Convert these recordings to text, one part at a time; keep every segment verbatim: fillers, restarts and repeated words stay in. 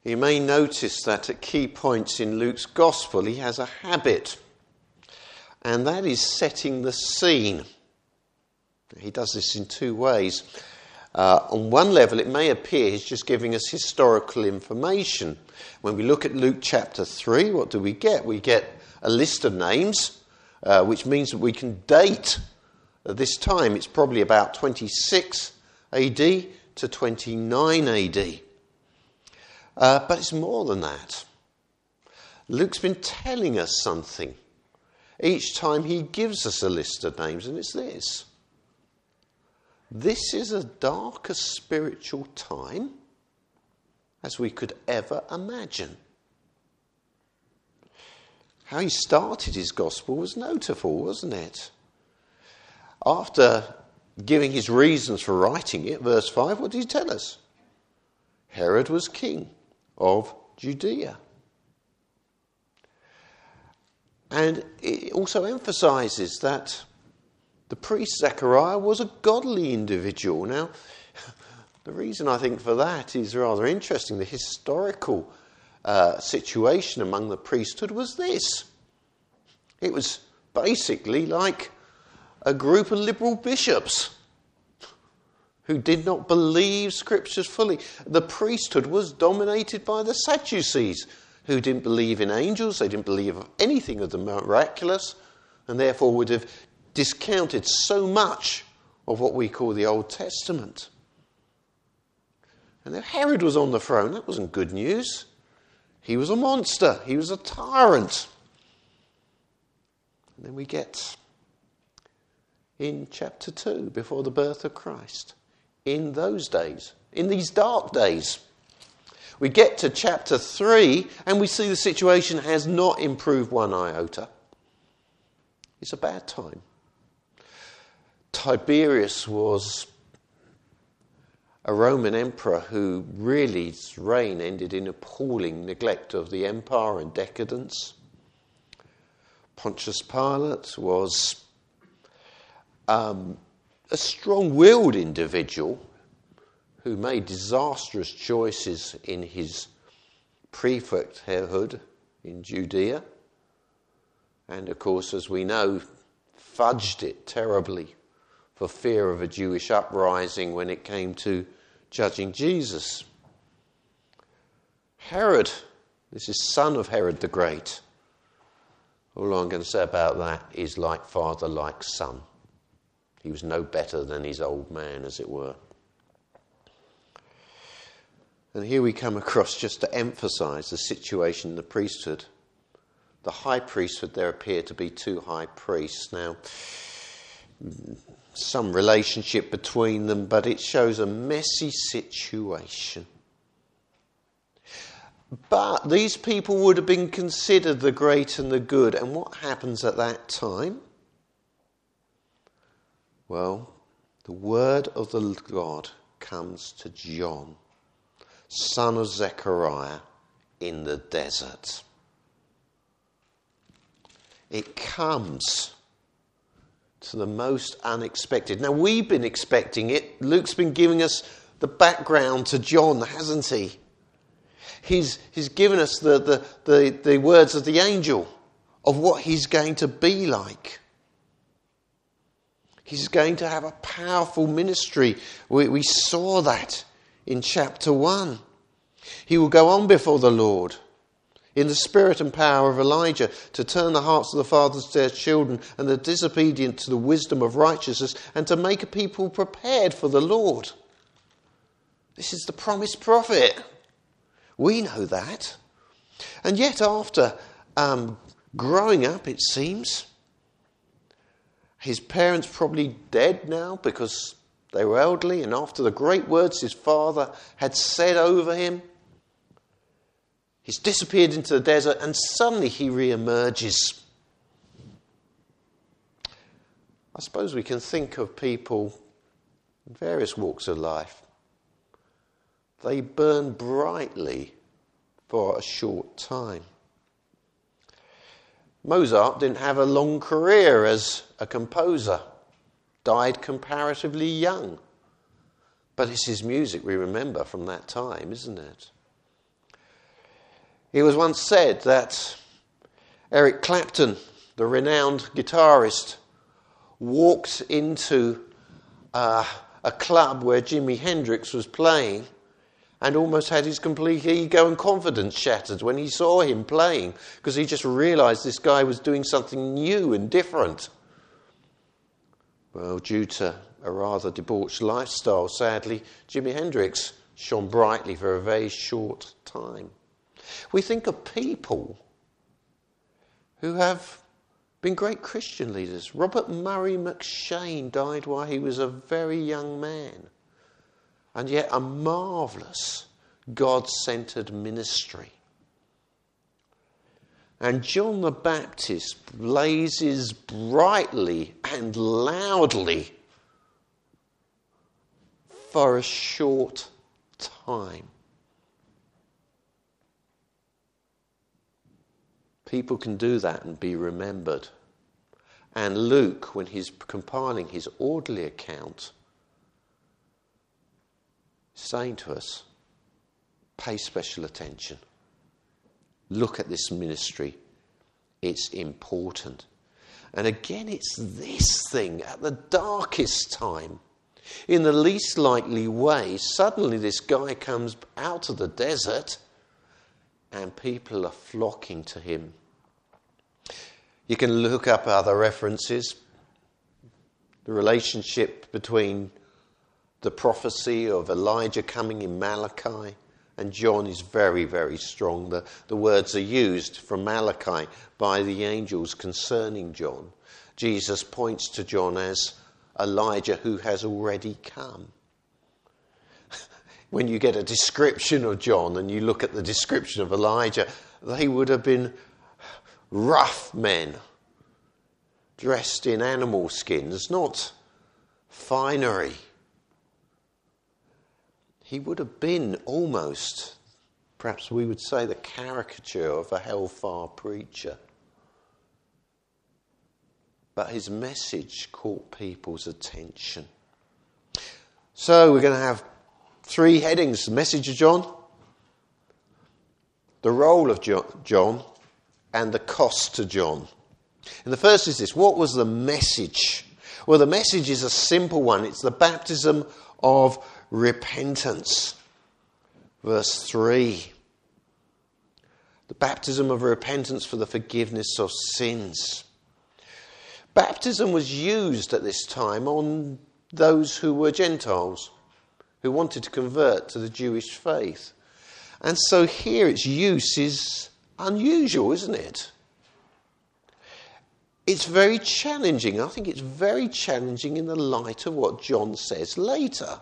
You may notice that at key points in Luke's Gospel he has a habit, and that is setting the scene. He does this in two ways. Uh, on one level, it may appear he's just giving us historical information. When we look at Luke chapter three, what do we get? We get a list of names, uh, which means that we can date at this time. It's probably about twenty-six A D to twenty-nine A D. Uh, but it's more than that. Luke's been telling us something each time he gives us a list of names, and it's this. This is a darker spiritual time as we could ever imagine. How he started his gospel was notable, wasn't it? After giving his reasons for writing it, verse five, what did he tell us? Herod was king of Judea. And it also emphasises that the priest Zechariah was a godly individual. Now, the reason I think for that is rather interesting. The historical uh, situation among the priesthood was this. It was basically like a group of liberal bishops who did not believe scriptures fully. The priesthood was dominated by the Sadducees, who didn't believe in angels, they didn't believe anything of the miraculous, and therefore would have discounted so much of what we call the Old Testament. And then Herod was on the throne. That wasn't good news. He was a monster. He was a tyrant. And then we get in chapter two, before the birth of Christ, in those days, in these dark days. We get to chapter three and we see the situation has not improved one iota. It's a bad time. Tiberius was a Roman emperor who really, his reign ended in appalling neglect of the empire and decadence. Pontius Pilate was um, a strong-willed individual who made disastrous choices in his prefecthood in Judea. And of course, as we know, fudged it terribly for fear of a Jewish uprising when it came to judging Jesus. Herod, this is son of Herod the Great. All I'm going to say about that is like father, like son. He was no better than his old man, as it were. And here we come across, just to emphasise the situation in the priesthood. The high priesthood, there appear to be two high priests. Now, some relationship between them, but it shows a messy situation. But these people would have been considered the great and the good. And what happens at that time? Well, the word of the God comes to John, son of Zechariah, in the desert. It comes to the most unexpected. Now, we've been expecting it. Luke's been giving us the background to John, hasn't he? He's, he's given us the, the, the, the words of the angel of what he's going to be like. He's going to have a powerful ministry. We, we saw that in chapter one. He will go on before the Lord in the spirit and power of Elijah to turn the hearts of the fathers to their children and the disobedient to the wisdom of righteousness, and to make a people prepared for the Lord. This is the promised prophet. We know that. And yet after um, growing up, it seems, his parents probably dead now because they were elderly, and after the great words his father had said over him, he's disappeared into the desert, and suddenly he re-emerges. I suppose we can think of people in various walks of life. They burn brightly for a short time. Mozart didn't have a long career as a composer. Died comparatively young. But it's his music we remember from that time, isn't it? It was once said that Eric Clapton, the renowned guitarist, walked into uh, a club where Jimi Hendrix was playing and almost had his complete ego and confidence shattered when he saw him playing, because he just realised this guy was doing something new and different. Well, due to a rather debauched lifestyle, sadly, Jimi Hendrix shone brightly for a very short time. We think of people who have been great Christian leaders. Robert Murray McCheyne died while he was a very young man, and yet a marvellous God-centred ministry. And John the Baptist blazes brightly and loudly for a short time. People can do that and be remembered. And Luke, when he's compiling his orderly account, is saying to us, pay special attention. Look at this ministry. It's important. And again, it's this thing at the darkest time. In the least likely way, suddenly this guy comes out of the desert and people are flocking to him. You can look up other references. The relationship between the prophecy of Elijah coming in Malachi and John is very, very strong. The, the words are used from Malachi by the angels concerning John. Jesus points to John as Elijah who has already come. When you get a description of John and you look at the description of Elijah, they would have been rough men dressed in animal skins, not finery. He would have been almost, perhaps we would say, the caricature of a hellfire preacher. But his message caught people's attention. So we're going to have three headings: the message of John, the role of John, and the cost to John. And the first is this: what was the message? Well, the message is a simple one. It's the baptism of repentance. Verse three. The baptism of repentance for the forgiveness of sins. Baptism was used at this time on those who were Gentiles, who wanted to convert to the Jewish faith. And so here its use is unusual, isn't it? It's very challenging. I think it's very challenging in the light of what John says later.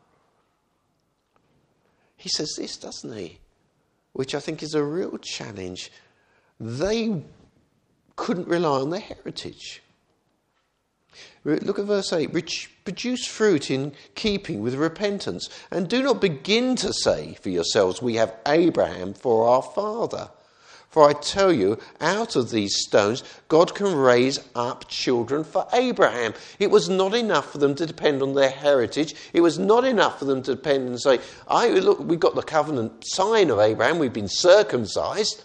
He says this, doesn't he? Which I think is a real challenge. They couldn't rely on their heritage. Look at verse eight. Produce fruit in keeping with repentance, and do not begin to say for yourselves, we have Abraham for our father. For I tell you, out of these stones, God can raise up children for Abraham. It was not enough for them to depend on their heritage. It was not enough for them to depend and say, I, look, we've got the covenant sign of Abraham, we've been circumcised.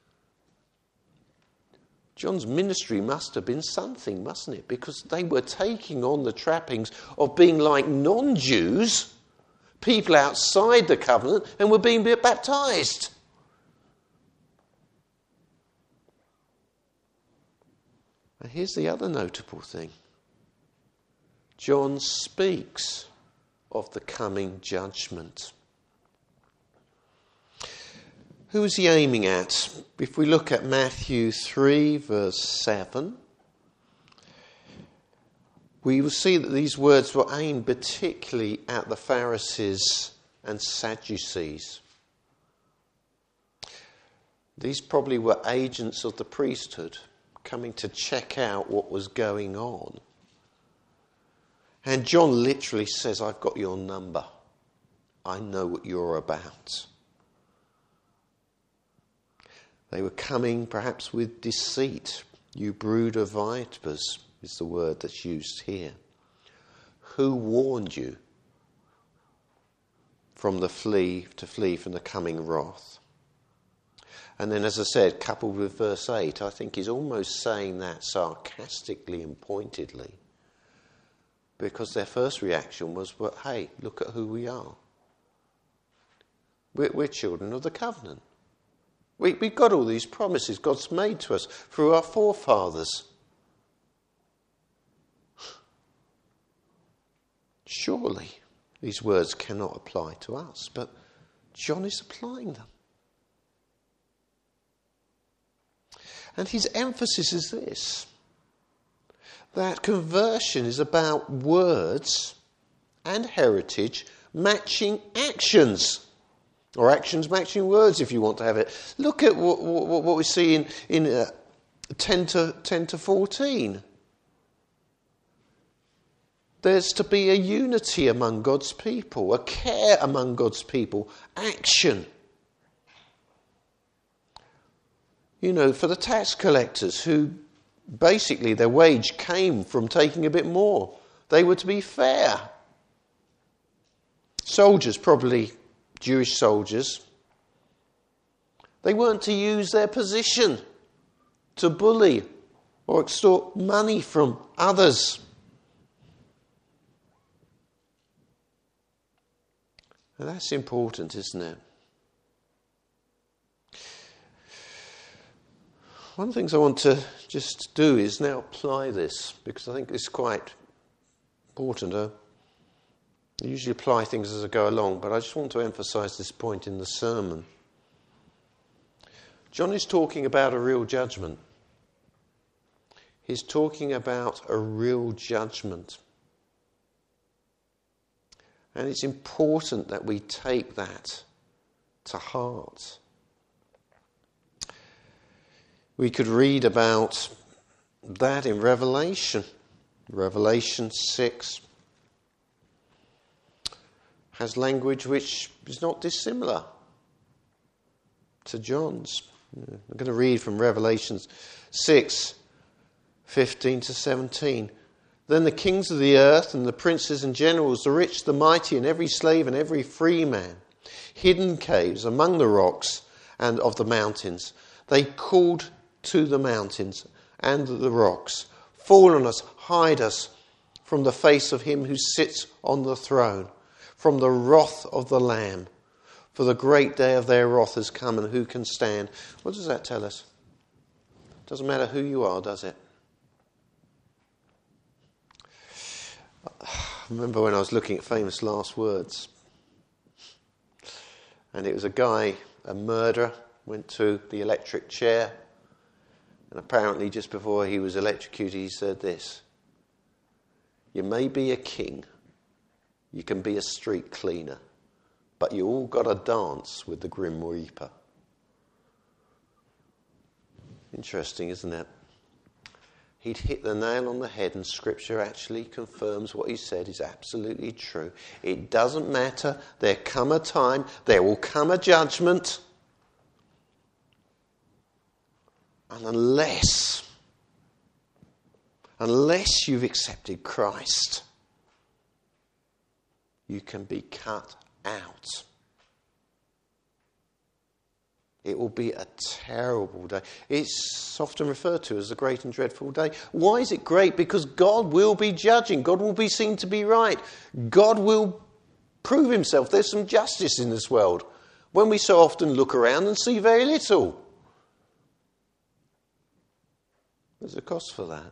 John's ministry must have been something, mustn't it? Because they were taking on the trappings of being like non-Jews, people outside the covenant, and were being baptized. And here's the other notable thing. John speaks of the coming judgment. Who is he aiming at? If we look at Matthew three, verse seven, we will see that these words were aimed particularly at the Pharisees and Sadducees. These probably were agents of the priesthood coming to check out what was going on. And John literally says, I've got your number. I know what you're about. They were coming perhaps with deceit. You brood of vipers is the word that's used here. Who warned you from the flee to flee from the coming wrath? And then, as I said, coupled with verse eight, I think he's almost saying that sarcastically and pointedly. Because their first reaction was, well, hey, look at who we are. We're, we're children of the covenant. We, we've got all these promises God's made to us through our forefathers. Surely these words cannot apply to us, but John is applying them. And his emphasis is this, that conversion is about words and heritage matching actions, or actions matching words if you want to have it. Look at what, what, what we see in, in uh, ten to fourteen. There's to be a unity among God's people, a care among God's people, action. You know, for the tax collectors who basically their wage came from taking a bit more, they were to be fair. Soldiers, probably Jewish soldiers, they weren't to use their position to bully or extort money from others. And that's important, isn't it? One of the things I want to just do is now apply this, because I think it's quite important. I usually apply things as I go along, but I just want to emphasise this point in the sermon. John is talking about a real judgment. He's talking about a real judgment. And it's important that we take that to heart. We could read about that in Revelation. Revelation six has language which is not dissimilar to John's. I'm going to read from Revelation six, fifteen to seventeen. Then the kings of the earth and the princes and generals, the rich, the mighty, and every slave and every free man, hid in caves among the rocks and of the mountains. They called to the mountains and the rocks, fall on us, hide us from the face of him who sits on the throne, from the wrath of the Lamb. For the great day of their wrath has come, and who can stand? What does that tell us? Doesn't matter who you are, does it? I remember when I was looking at Famous Last Words, and it was a guy, a murderer, went to the electric chair, and apparently just before he was electrocuted he said this: you may be a king, you can be a street cleaner, but you all got to dance with the Grim Reaper. Interesting, isn't it? He'd hit the nail on the head, and Scripture actually confirms what he said is absolutely true. It doesn't matter. There come a time, there will come a judgment. And unless, unless you've accepted Christ, you can be cut out. It will be a terrible day. It's often referred to as a great and dreadful day. Why is it great? Because God will be judging. God will be seen to be right. God will prove himself. There's some justice in this world when we so often look around and see very little. There's a cost for that.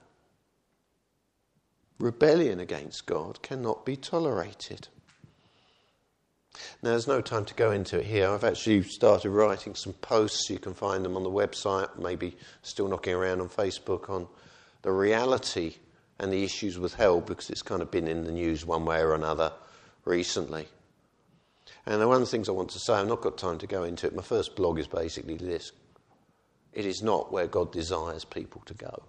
Rebellion against God cannot be tolerated. Now, there's no time to go into it here. I've actually started writing some posts. You can find them on the website, maybe still knocking around on Facebook, on the reality and the issues with hell, because it's kind of been in the news one way or another recently. And one of the things I want to say, I've not got time to go into it. My first blog is basically this: it is not where God desires people to go,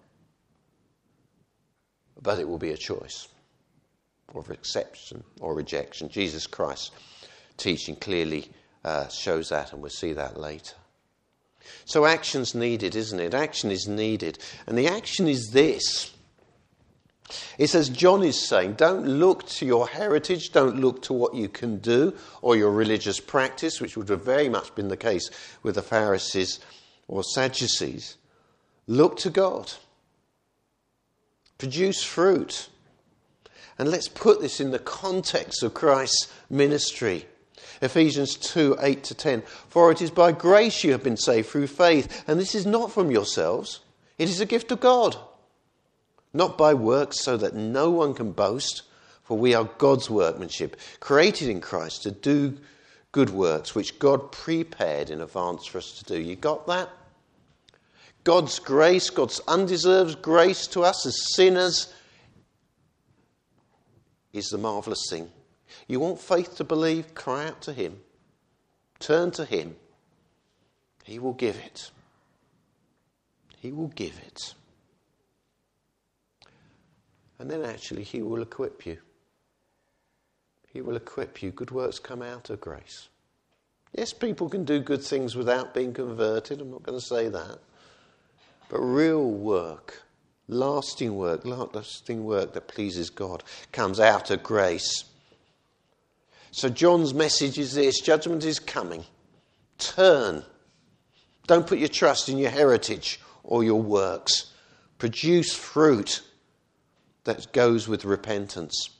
but it will be a choice of acceptance or rejection. Jesus Christ teaching clearly uh, shows that, and we'll see that later. So action's needed, isn't it? Action is needed. And the action is this: It's as John is saying, don't look to your heritage, don't look to what you can do or your religious practice, which would have very much been the case with the Pharisees or Sadducees. Look to God. Produce fruit. And let's put this in the context of Christ's ministry. Ephesians two, eight to ten. For it is by grace you have been saved through faith, and this is not from yourselves. It is a gift of God. Not by works, so that no one can boast, for we are God's workmanship, created in Christ to do good works, which God prepared in advance for us to do. You got that? God's grace, God's undeserved grace to us as sinners is the marvellous thing. You want faith to believe? Cry out to him. Turn to him. He will give it. He will give it. And then actually he will equip you. He will equip you. Good works come out of grace. Yes, people can do good things without being converted. I'm not going to say that. But real work, lasting work, lasting work that pleases God comes out of grace. So John's message is this: judgment is coming. Turn. Don't put your trust in your heritage or your works. Produce fruit that goes with repentance.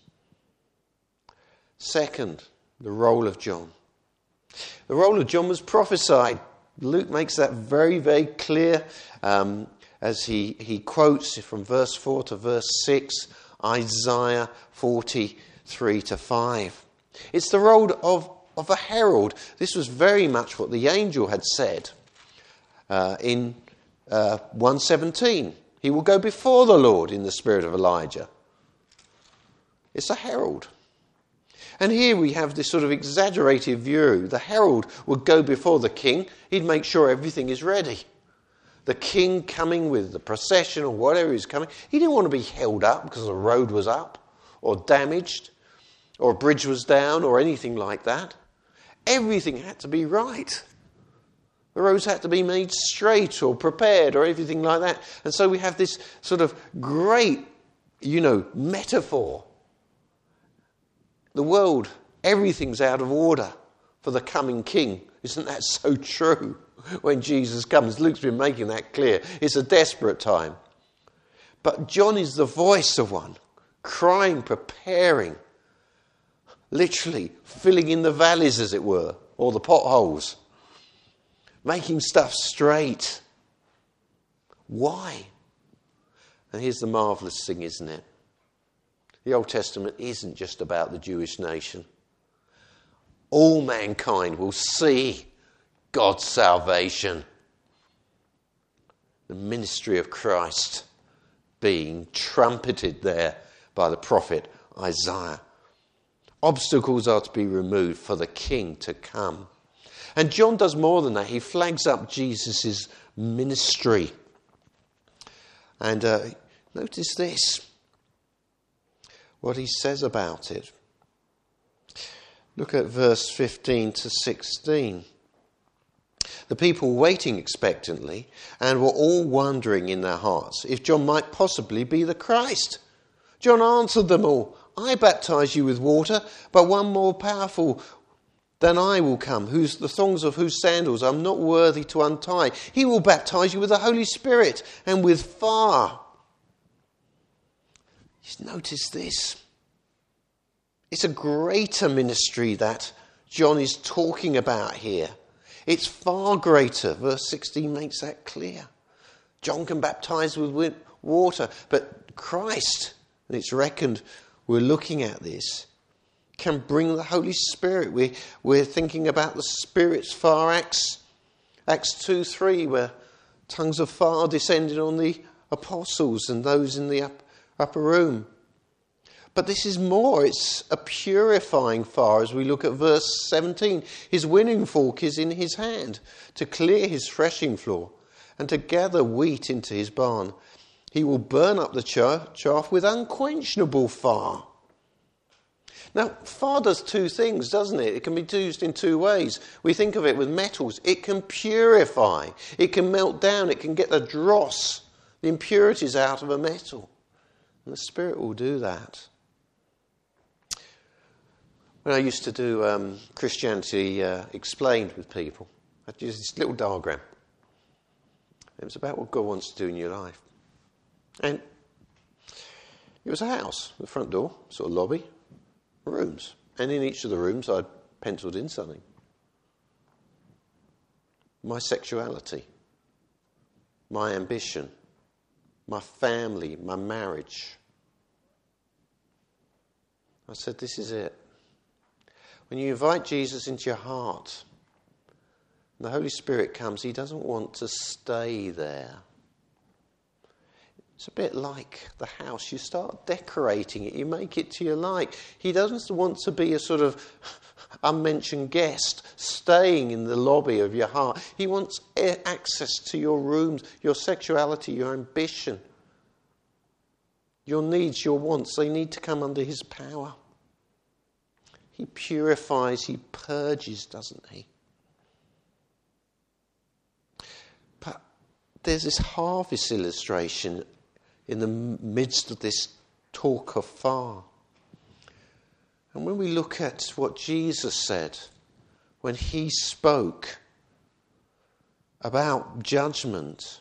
Second, the role of John. The role of John was prophesied. Luke makes that very, very clear um, as he, he quotes from verse four to verse six, Isaiah forty-three to five. It's the role of, of a herald. This was very much what the angel had said uh, in uh, one seventeen. He will go before the Lord in the spirit of Elijah. It's a herald. And here we have this sort of exaggerated view. The herald would go before the king. He'd make sure everything is ready. The king coming with the procession or whatever is coming. He didn't want to be held up because the road was up or damaged or a bridge was down or anything like that. Everything had to be right. The roads had to be made straight or prepared or everything like that. And so we have this sort of great, you know, metaphor. The world, everything's out of order for the coming king. Isn't that so true? When Jesus comes, Luke's been making that clear. It's a desperate time. But John is the voice of one, crying, preparing, literally filling in the valleys, as it were, or the potholes. Making stuff straight. Why? And here's the marvellous thing, isn't it? The Old Testament isn't just about the Jewish nation. All mankind will see God's salvation. The ministry of Christ being trumpeted there by the prophet Isaiah. Obstacles are to be removed for the king to come. And John does more than that. He flags up Jesus' ministry. And uh, notice this, what he says about it. Look at verse fifteen to sixteen. The people waiting expectantly and were all wondering in their hearts if John might possibly be the Christ. John answered them all, I baptize you with water, but one more powerful than I will come, whose the thongs of whose sandals I'm not worthy to untie. He will baptize you with the Holy Spirit and with fire. Just notice this. It's a greater ministry that John is talking about here. It's far greater. Verse sixteen makes that clear. John can baptize with water, but Christ, and it's reckoned we're looking at this, can bring the Holy Spirit. We, we're thinking about the Spirit's fire, Acts, Acts two three, where tongues of fire descended on the apostles and those in the up, upper room. But this is more. It's a purifying fire as we look at verse seventeen. His winning fork is in his hand to clear his threshing floor and to gather wheat into his barn. He will burn up the chaff with unquenchable fire. Now, fire does two things, doesn't it? It can be used in two ways. We think of it with metals. It can purify. It can melt down. It can get the dross, the impurities out of a metal. And the Spirit will do that. When I used to do um, Christianity uh, Explained with people, I'd use this little diagram. It was about what God wants to do in your life. And it was a house, the front door, sort of lobby, rooms. And in each of the rooms I'd penciled in something. My sexuality, my ambition, my family, my marriage. I said, this is it. When you invite Jesus into your heart, and the Holy Spirit comes, he doesn't want to stay there. It's a bit like the house. You start decorating it. You make it to your like. He doesn't want to be a sort of unmentioned guest staying in the lobby of your heart. He wants access to your rooms, your sexuality, your ambition, your needs, your wants. They need to come under his power. He purifies, he purges, doesn't he? But there's this harvest illustration in the midst of this talk of fire. And when we look at what Jesus said when he spoke about judgment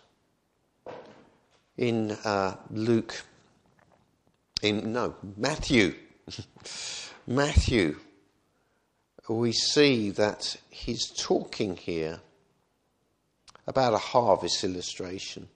in uh, Luke, in no, Matthew, Matthew, we see that he's talking here about a harvest illustration.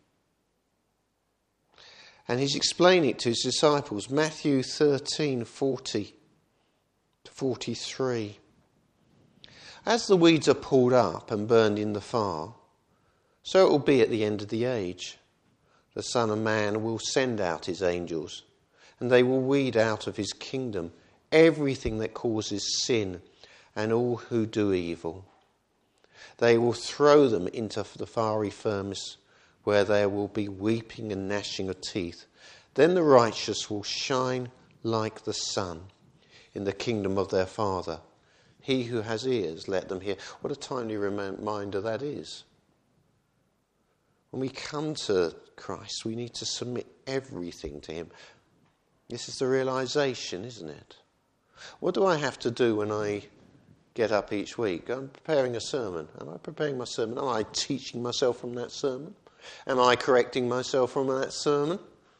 And he's explaining it to his disciples. Matthew thirteen, forty to forty-three. As the weeds are pulled up and burned in the fire, so it will be at the end of the age. The Son of Man will send out his angels, and they will weed out of his kingdom everything that causes sin and all who do evil. They will throw them into the fiery furnace, where there will be weeping and gnashing of teeth. Then the righteous will shine like the sun in the kingdom of their Father. He who has ears, let them hear. What a timely reminder that is. When we come to Christ, we need to submit everything to him. This is the realization, isn't it? What do I have to do when I get up each week? I'm preparing a sermon. Am I preparing my sermon? Am I teaching myself from that sermon? Am I correcting myself from that sermon?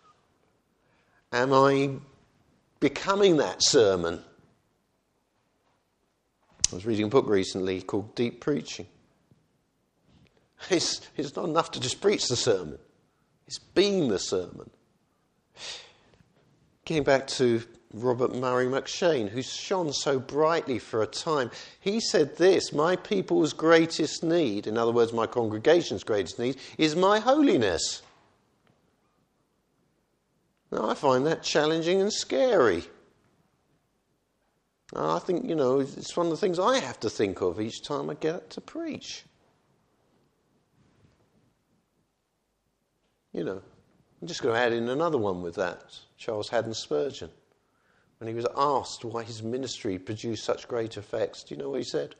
Am I becoming that sermon? I was reading a book recently called Deep Preaching. It's, it's not enough to just preach the sermon. It's being the sermon. Getting back to Robert Murray McCheyne, who shone so brightly for a time, he said this: my people's greatest need, in other words, my congregation's greatest need, is my holiness. Now, I find that challenging and scary. I think, you know, it's one of the things I have to think of each time I get up to preach. You know, I'm just going to add in another one with that. Charles Haddon Spurgeon, when he was asked why his ministry produced such great effects, do you know what he said?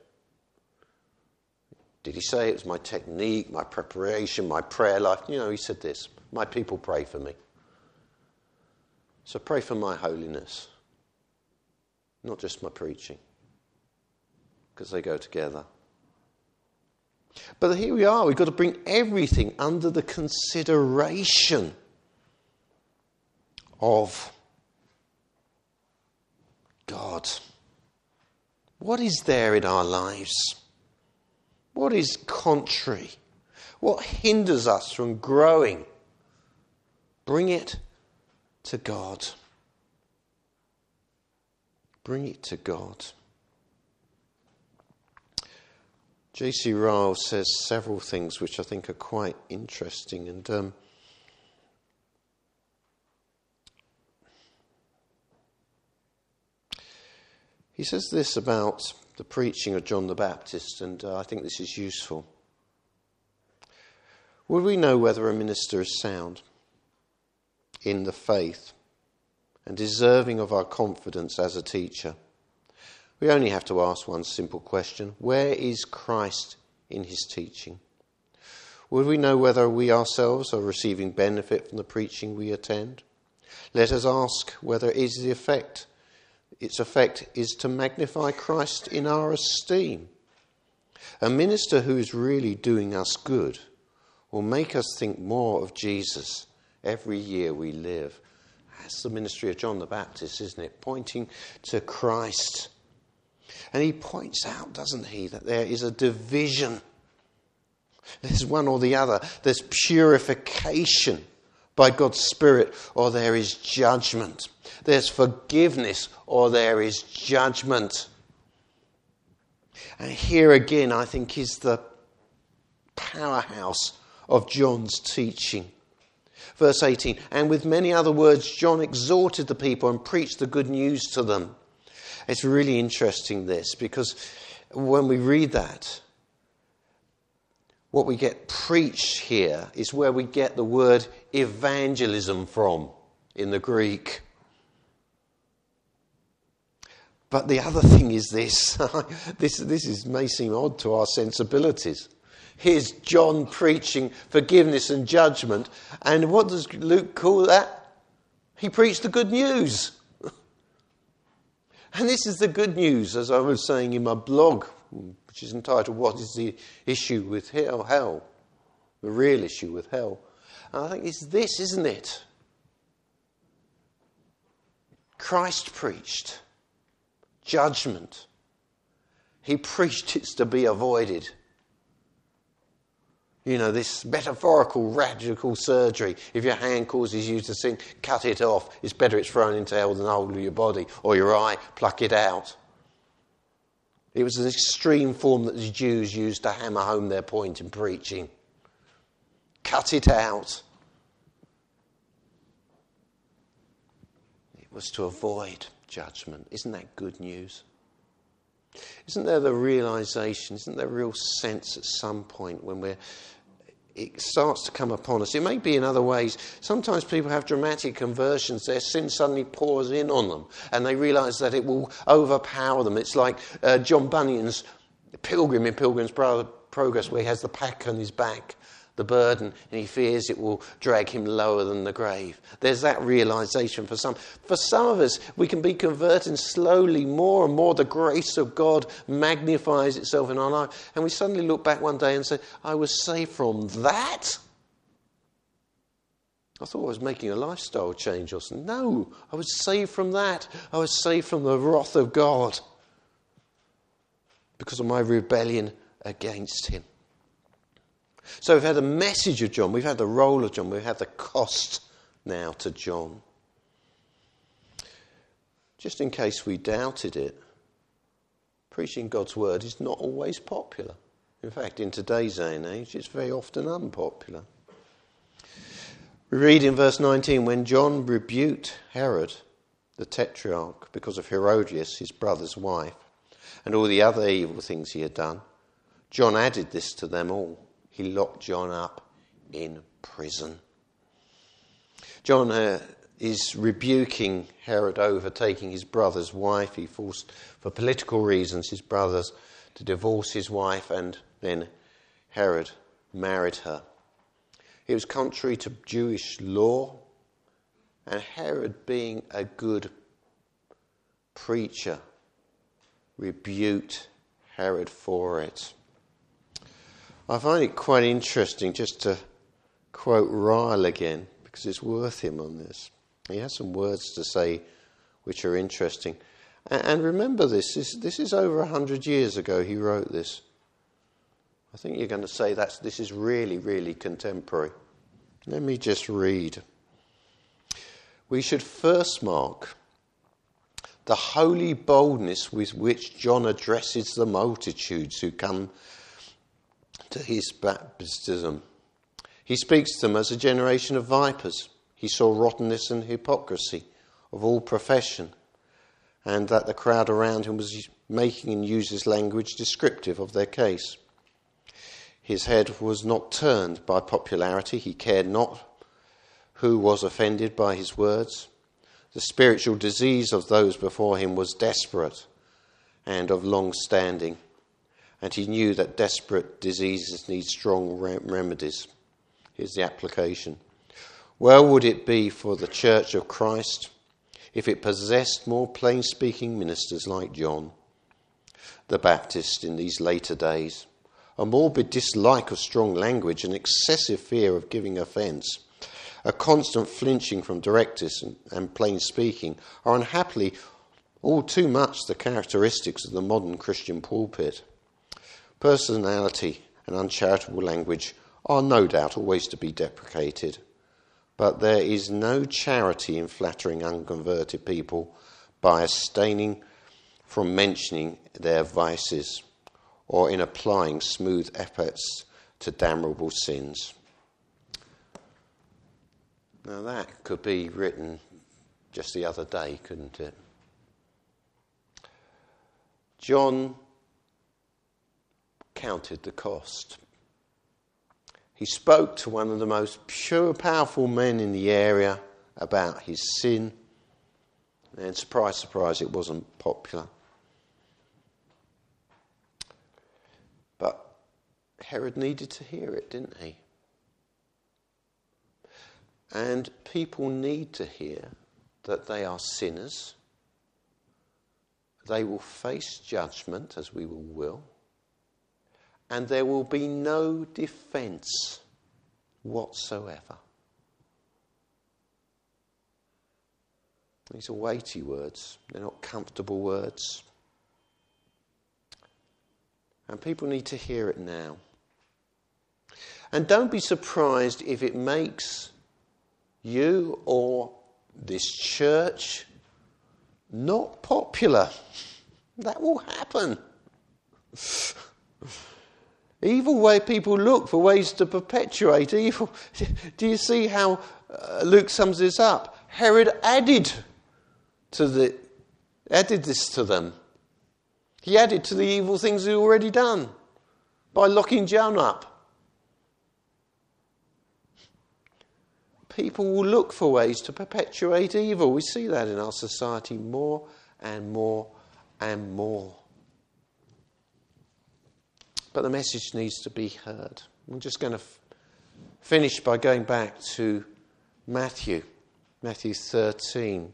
Did he say it was my technique, my preparation, my prayer life? You know, he said this: my people pray for me. So pray for my holiness, not just my preaching, because they go together. But here we are, we've got to bring everything under the consideration of God. What is there in our lives? What is contrary? What hinders us from growing? Bring it to God. Bring it to God. J C Ryle says several things which I think are quite interesting, and um, he says this about the preaching of John the Baptist, and uh, I think this is useful. Would we know whether a minister is sound in the faith and deserving of our confidence as a teacher? We only have to ask one simple question: where is Christ in his teaching? Would we know whether we ourselves are receiving benefit from the preaching we attend? Let us ask whether it is the effect, its effect is to magnify Christ in our esteem. A minister who is really doing us good will make us think more of Jesus every year we live. That's the ministry of John the Baptist, isn't it? Pointing to Christ. And he points out, doesn't he, that there is a division. There's one or the other. There's purification by God's Spirit, or there is judgment. There's forgiveness, or there is judgment. And here again, I think, is the powerhouse of John's teaching. Verse eighteen, and with many other words, John exhorted the people and preached the good news to them. It's really interesting, this, because when we read that, what we get preached here is where we get the word evangelism from in the Greek. But the other thing is this, this, this is, may seem odd to our sensibilities. Here's John preaching forgiveness and judgment. And what does Luke call that? He preached the good news. And this is the good news, as I was saying in my blog, which is entitled, What is the Issue with Hell? Hell. The real issue with hell. And I think it's this, isn't it? Christ preached judgment. He preached it's to be avoided. You know, this metaphorical, radical surgery. If your hand causes you to sin, cut it off. It's better it's thrown into hell than the whole of your body. Or your eye, pluck it out. It was an extreme form that the Jews used to hammer home their point in preaching. Cut it out. It was to avoid judgment. Isn't that good news? Isn't there the realization, isn't there a real sense at some point when we're, it starts to come upon us? It may be in other ways. Sometimes people have dramatic conversions. Their sin suddenly pours in on them and they realise that it will overpower them. It's like uh, John Bunyan's pilgrim in Pilgrim's Progress, where he has the pack on his back, the burden, and he fears it will drag him lower than the grave. There's that realisation for some. For some of us, we can be converted slowly. More and more the grace of God magnifies itself in our life. And we suddenly look back one day and say, I was saved from that? I thought I was making a lifestyle change or something. No, I was saved from that. I was saved from the wrath of God because of my rebellion against him. So we've had the message of John, we've had the role of John, we've had the cost now to John. Just in case we doubted it, preaching God's word is not always popular. In fact, in today's day and age, it's very often unpopular. We read in verse nineteen, when John rebuked Herod, the tetrarch, because of Herodias, his brother's wife, and all the other evil things he had done, John added this to them all. He locked John up in prison. John uh, is rebuking Herod over taking his brother's wife. He forced, for political reasons, his brothers to divorce his wife, and then Herod married her. It was contrary to Jewish law, and Herod, being a good preacher, rebuked Herod for it. I find it quite interesting just to quote Ryle again, because it's worth him on this. He has some words to say which are interesting. And remember this, this, this is over a hundred years ago he wrote this. I think you're going to say that's this is really, really contemporary. Let me just read. We should first mark the holy boldness with which John addresses the multitudes who come to his baptism. He speaks to them as a generation of vipers. He saw rottenness and hypocrisy of all profession, and that the crowd around him was making and uses language descriptive of their case. His head was not turned by popularity. He cared not who was offended by his words. The spiritual disease of those before him was desperate and of long standing. And he knew that desperate diseases need strong remedies. Here's the application. Well would it be for the Church of Christ if it possessed more plain-speaking ministers like John the Baptist in these later days. A morbid dislike of strong language, an excessive fear of giving offence, a constant flinching from directness and, and plain speaking are unhappily all too much the characteristics of the modern Christian pulpit. Personality and uncharitable language are no doubt always to be deprecated, but there is no charity in flattering unconverted people by abstaining from mentioning their vices or in applying smooth epithets to damnable sins. Now that could be written just the other day, couldn't it? John counted the cost. He spoke to one of the most pure, powerful men in the area about his sin. And surprise, surprise, it wasn't popular. But Herod needed to hear it, didn't he? And people need to hear that they are sinners. They will face judgment, as we all will. And there will be no defence whatsoever. These are weighty words. They're not comfortable words. And people need to hear it now. And don't be surprised if it makes you or this church not popular. That will happen. Evil way people look for ways to perpetuate evil. Do you see how uh, Luke sums this up? Herod added to the added this to them. He added to the evil things he'd already done by locking John up. People will look for ways to perpetuate evil. We see that in our society more and more and more. But the message needs to be heard. I'm just going to f- finish by going back to Matthew, Matthew thirteen,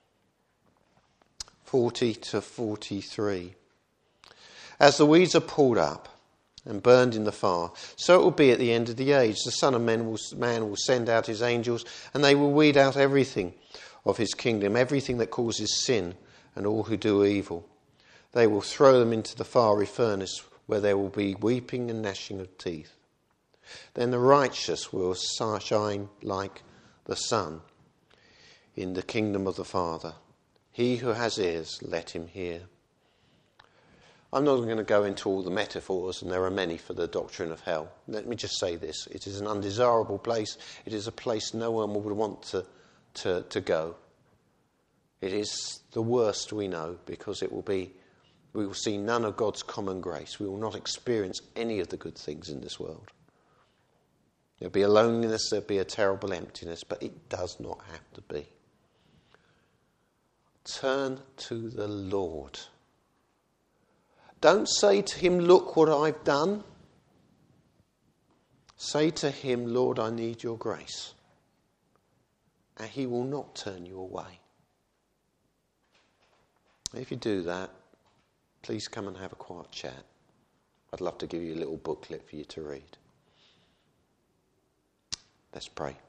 forty to forty-three. As the weeds are pulled up and burned in the fire, so it will be at the end of the age. The Son of Man will, man will send out his angels, and they will weed out everything of his kingdom, everything that causes sin, and all who do evil. They will throw them into the fiery furnace, where there will be weeping and gnashing of teeth. Then the righteous will shine like the sun in the kingdom of the Father. He who has ears, let him hear. I'm not going to go into all the metaphors, and there are many for the doctrine of hell. Let me just say this. It is an undesirable place. It is a place no one would want to, to, to go. It is the worst we know, because it will be, we will see none of God's common grace. We will not experience any of the good things in this world. There'll be a loneliness, there'll be a terrible emptiness, but it does not have to be. Turn to the Lord. Don't say to him, look what I've done. Say to him, Lord, I need your grace. And he will not turn you away. If you do that, please come and have a quiet chat. I'd love to give you a little booklet for you to read. Let's pray.